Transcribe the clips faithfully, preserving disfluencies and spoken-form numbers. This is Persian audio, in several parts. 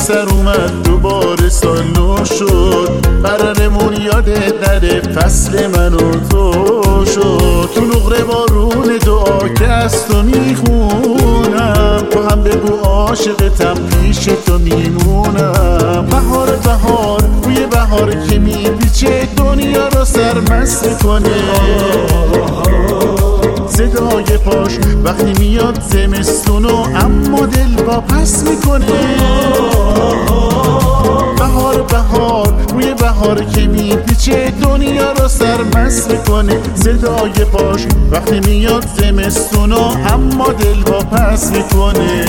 سر اومد دوباره سال نو شد، قرارمون یاد در فصل من و تو شد. تو نقره بارون دعا که از تو میخونم، تو هم بگو عاشقتم پیش تو میمونم. بهار بهار روی بهار که میپیچه دنیا رو سرمست کنه، صدای پاش وقتی میاد زمستونو اما دل واپس میکنه. بهار بهار روی بهار که میپیچه دنیا رو سرمست میکنه، صدای پاش وقتی میاد زمستونو اما دل واپس میکنه.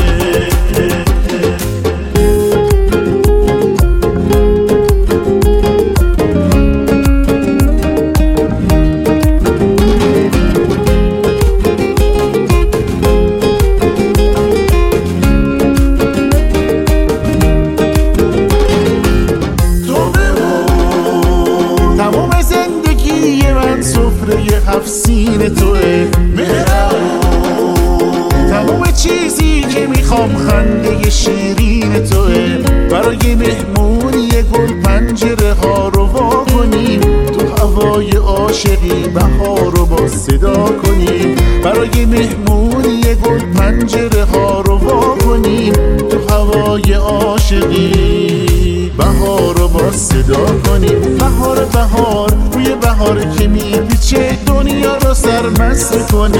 هفت سین توه مهربون، تمام چیزی که میخوام خنده شیرین توه. برای مهمونی گل پنجره ها رو وا کنیم، تو هوای عاشقی بهار رو با صدا کنیم. برای مهمونی گل پنجره ها رو وا کنیم، تو هوای عاشقی بهار رو با صدا کنیم. بهار بهار روی بهار که میپیچه دنیا رو سرمست کنه،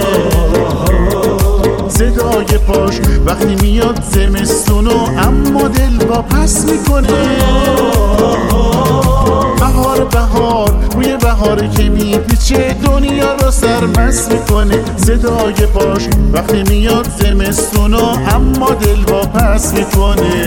صدای پاش وقتی میاد زمستونو اما دل واپس میکنه. بهار بهار روی بهار که میپیچه دنیا رو سرمست میکنه، صدای پاش وقتی میاد زمستونو اما دل واپس میکنه.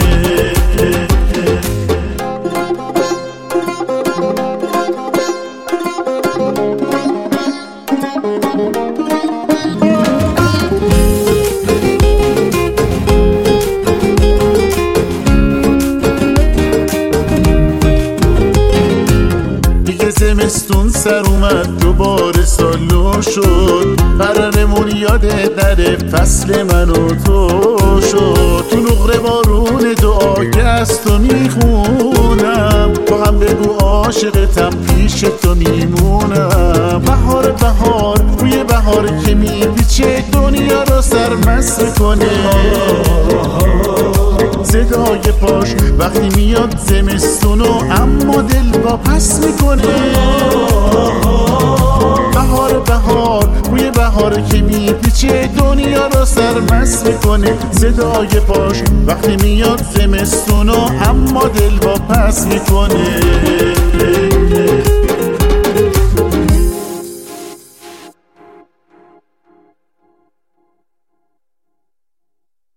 زمستون سر اومد دوباره سال نو شد، قرارمون یاد در فصل من و تو شد. تو نقره بارون دعا که از تو میخونم، تو هم بگو عاشقتم پیش تو میمونم. بهار بهار روی بهار که میپیچه دنیا رو سرمست کنه، صدای پاش وقتی میاد زمستونو اما دل واپس میکنه. بهار بهار روی بهار که میپیچه دنیا رو سرمست میکنه، صدای پاش وقتی میاد زمستونو اما دل واپس میکنه.